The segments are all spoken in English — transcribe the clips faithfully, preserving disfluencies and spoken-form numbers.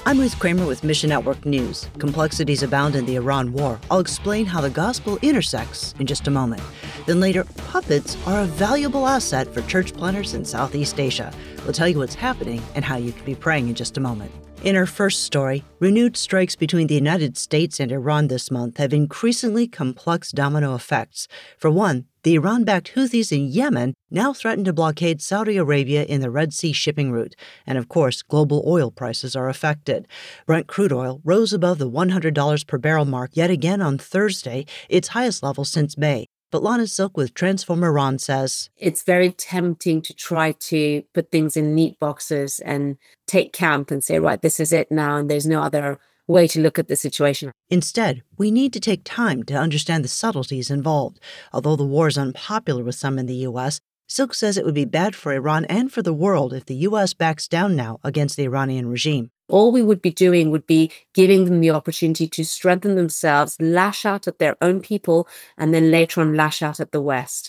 I'm Ruth Kramer with Mission Network News. Complexities abound in the Iran war. I'll explain how the gospel intersects in just a moment. Then later, puppets are a valuable asset for church planners in Southeast Asia. We'll tell you what's happening and how you can be praying in just a moment. In our first story, renewed strikes between the United States and Iran this month have increasingly complex domino effects. For one, the Iran-backed Houthis in Yemen now threaten to blockade Saudi Arabia in the Red Sea shipping route. And of course, global oil prices are affected. Brent crude oil rose above the one hundred dollars per barrel mark yet again on Thursday, its highest level since May. But Lana Silk with Transform Iran says, it's very tempting to try to put things in neat boxes and take camp and say, right, this is it now, and there's no other way to look at the situation. Instead, we need to take time to understand the subtleties involved. Although the war is unpopular with some in the U S, Silk says it would be bad for Iran and for the world if the U S backs down now against the Iranian regime. All we would be doing would be giving them the opportunity to strengthen themselves, lash out at their own people, and then later on lash out at the West.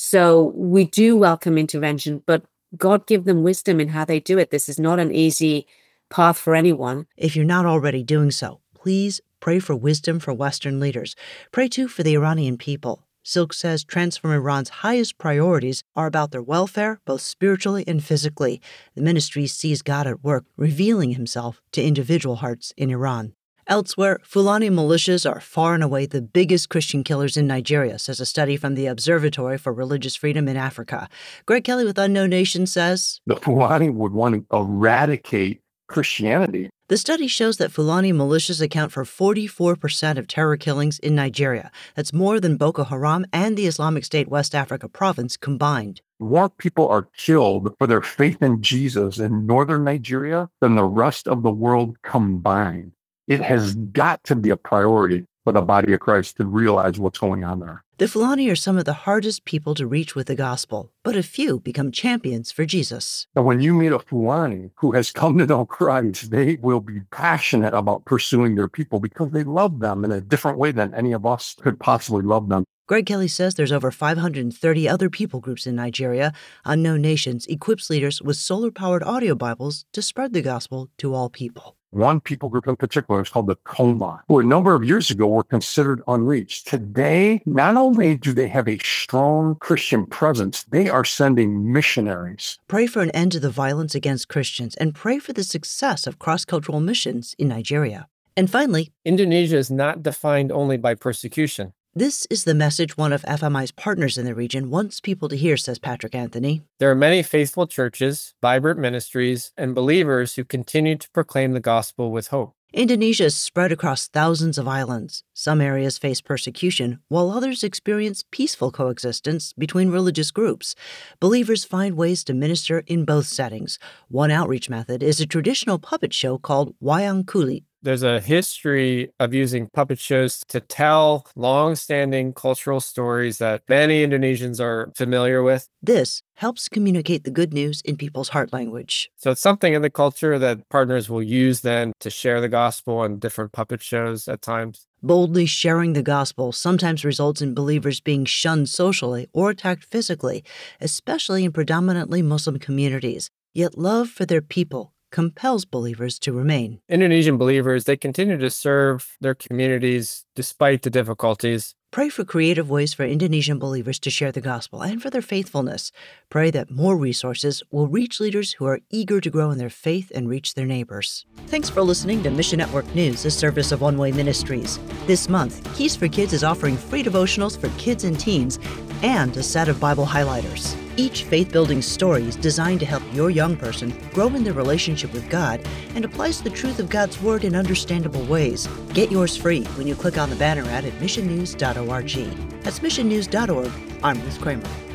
So we do welcome intervention, but God give them wisdom in how they do it. This is not an easy path for anyone. If you're not already doing so, please pray for wisdom for Western leaders. Pray too for the Iranian people. Silk says Transform Iran's highest priorities are about their welfare, both spiritually and physically. The ministry sees God at work, revealing himself to individual hearts in Iran. Elsewhere, Fulani militias are far and away the biggest Christian killers in Nigeria, says a study from the Observatory for Religious Freedom in Africa. Greg Kelly with Unknown Nation says, the Fulani would want to eradicate Christianity. The study shows that Fulani militias account for forty-four percent of terror killings in Nigeria. That's more than Boko Haram and the Islamic State West Africa province combined. More people are killed for their faith in Jesus in northern Nigeria than the rest of the world combined. It has got to be a priority for the body of Christ to realize what's going on there. The Fulani are some of the hardest people to reach with the gospel, but a few become champions for Jesus. And when you meet a Fulani who has come to know Christ, they will be passionate about pursuing their people because they love them in a different way than any of us could possibly love them. Greg Kelly says there's over five hundred thirty other people groups in Nigeria. Unknown Nations equips leaders with solar-powered audio Bibles to spread the gospel to all people. One people group in particular is called the Koma, who a number of years ago were considered unreached. Today, not only do they have a strong Christian presence, they are sending missionaries. Pray for an end to the violence against Christians and pray for the success of cross-cultural missions in Nigeria. And finally, Indonesia is not defined only by persecution. This is the message one of F M I's partners in the region wants people to hear, says Patrick Anthony. There are many faithful churches, vibrant ministries, and believers who continue to proclaim the gospel with hope. Indonesia is spread across thousands of islands. Some areas face persecution, while others experience peaceful coexistence between religious groups. Believers find ways to minister in both settings. One outreach method is a traditional puppet show called Wayang Kulit. There's a history of using puppet shows to tell long-standing cultural stories that many Indonesians are familiar with. This helps communicate the good news in people's heart language. So it's something in the culture that partners will use then to share the gospel on different puppet shows at times. Boldly sharing the gospel sometimes results in believers being shunned socially or attacked physically, especially in predominantly Muslim communities. Yet love for their people compels believers to remain. Indonesian believers, they continue to serve their communities despite the difficulties. Pray for creative ways for Indonesian believers to share the gospel and for their faithfulness. Pray that more resources will reach leaders who are eager to grow in their faith and reach their neighbors. Thanks for listening to Mission Network News, a service of One Way Ministries. This month, Keys for Kids is offering free devotionals for kids and teens and a set of Bible highlighters. Each faith-building story is designed to help your young person grow in their relationship with God and applies the truth of God's Word in understandable ways. Get yours free when you click on the banner ad at mission news dot org. That's mission news dot org. I'm Ruth Kramer.